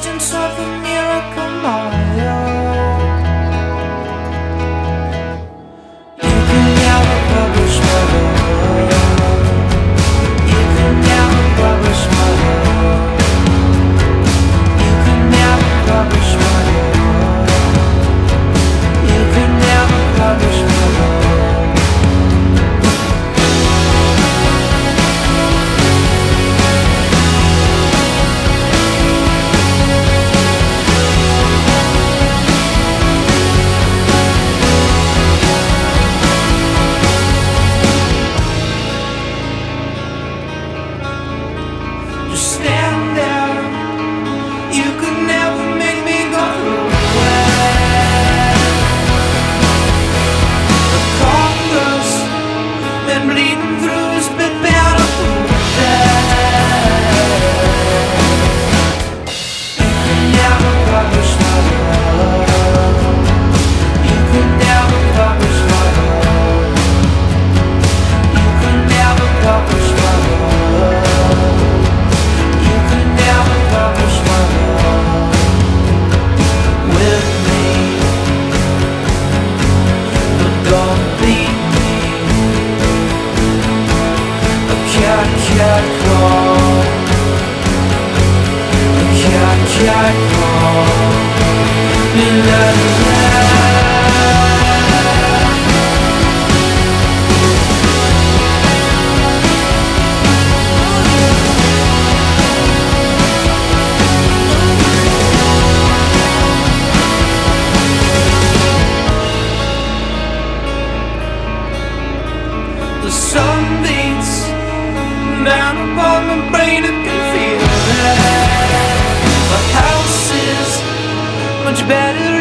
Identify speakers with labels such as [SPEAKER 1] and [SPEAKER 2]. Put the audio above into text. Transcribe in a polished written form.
[SPEAKER 1] distance of a miracle mile. You can never publish my love. You can never publish my love. You can never publish my love. You can never publish my love. Just stand there. You could never make me go away. The Congress been bleeding through his bit better You could never publish my love. You could never publish my love. You could never publish my love. You could never publish my love with me. But don't beat me. A cat call. A cat call. Me The sun beats down upon my brain, I can feel it. The house is much better